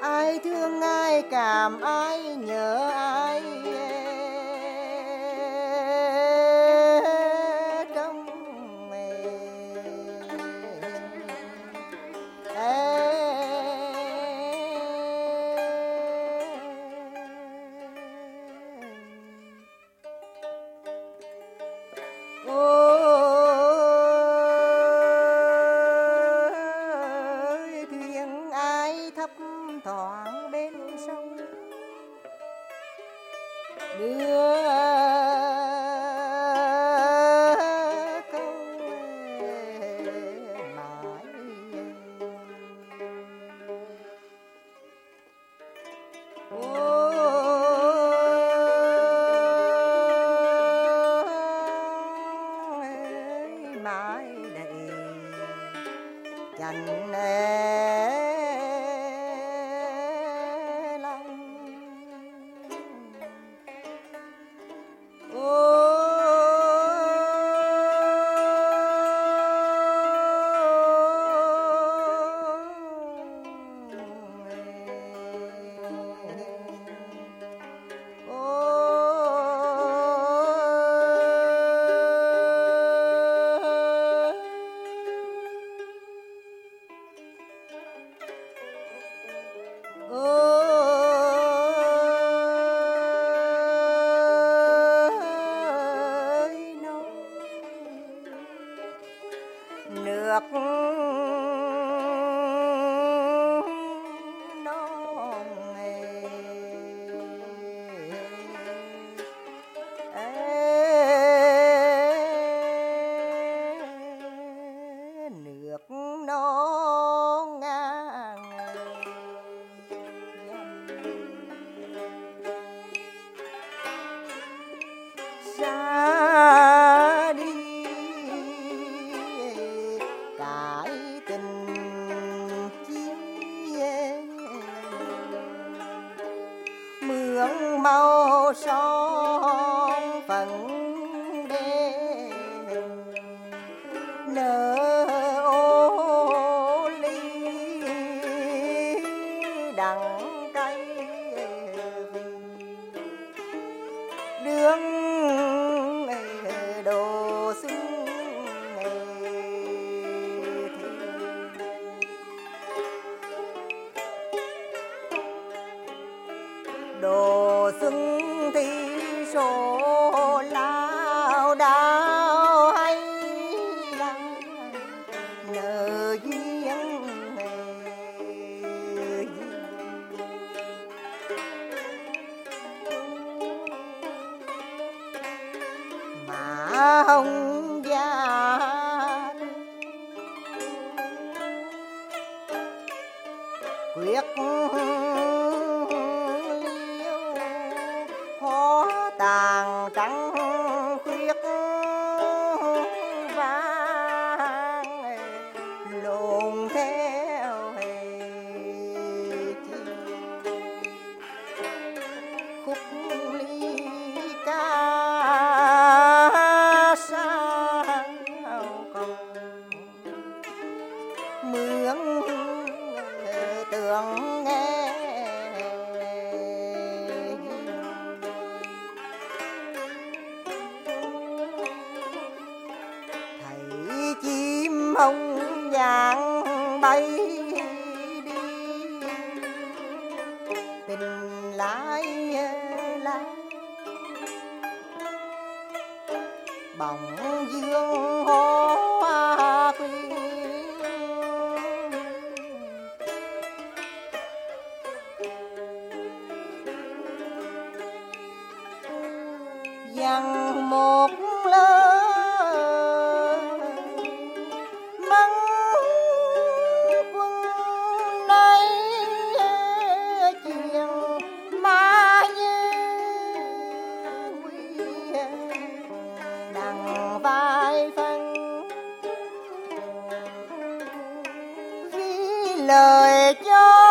ai thương ai cảm ai nhớ ai trong ôi thuyền ai thấp thoáng bên sông đưa câu mãi mãi đầy dành lòng nước non nước non ngang xa đi cái tình chia mượn màu son phận đê nở ô ly đắng cay đường đồ xuân đồ xuân thì số lao đao hay là nợ duyên mà hồng gia quyết tàn trắng khuyết vang lộn theo khúc ly ca sao còn mượn tưởng nghe hồng vàng bay đi tình lại lá bóng dương hoa quy dằn một lời lời cho